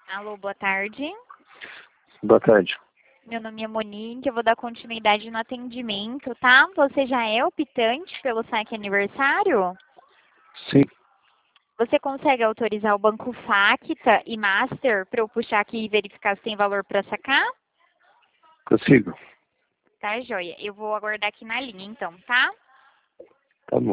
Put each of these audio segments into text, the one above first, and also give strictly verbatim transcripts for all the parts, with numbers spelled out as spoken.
Alô, boa tarde. Boa tarde. Meu nome é Monique, eu vou dar continuidade no atendimento, tá? Você já é optante pelo saque aniversário? Sim, Você consegue autorizar o Banco Facta e Master para eu puxar aqui e verificar se tem valor para sacar? consigo. Tá, joia. Eu vou aguardar aqui na linha, então, tá? Tá bom.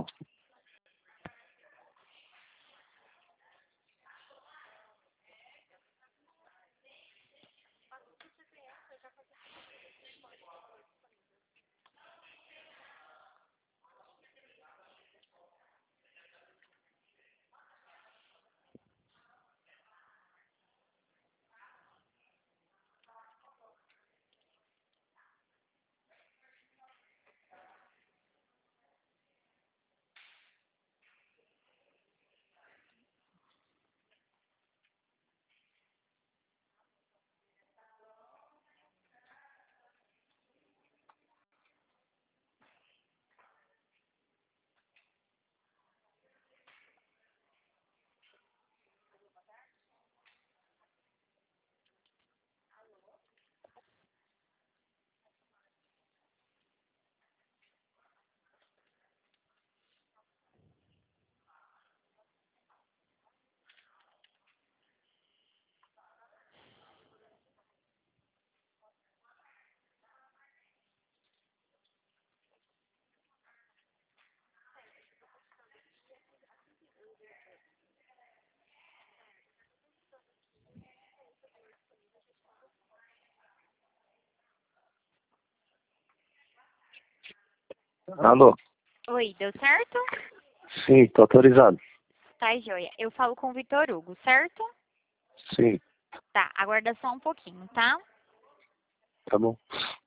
Alô? Oi, deu certo? Sim, tô autorizado. Tá, joia. Eu falo com o Vitor Hugo, certo? Sim, Tá, aguarda só um pouquinho, tá? tá bom.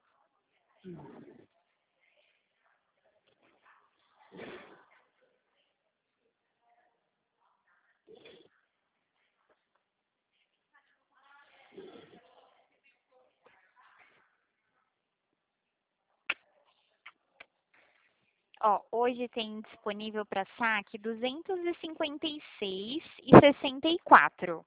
Ó, hoje tem disponível para saque duzentos e cinquenta e seis e sessenta e quatro.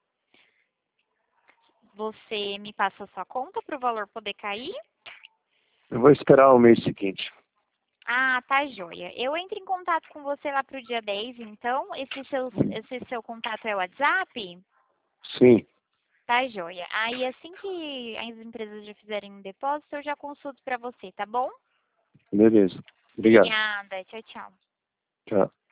Você me passa a sua conta para o valor poder cair? Eu vou esperar o mês seguinte. Ah, tá joia. Eu entro em contato com você lá pro dia dez, então. Esse seu, esse seu contato é o WhatsApp? Sim, Tá joia. Aí assim que as empresas já fizerem um depósito, eu já consulto para você, tá bom? beleza. Obrigado. Obrigada. Tchau, tchau. Tchau.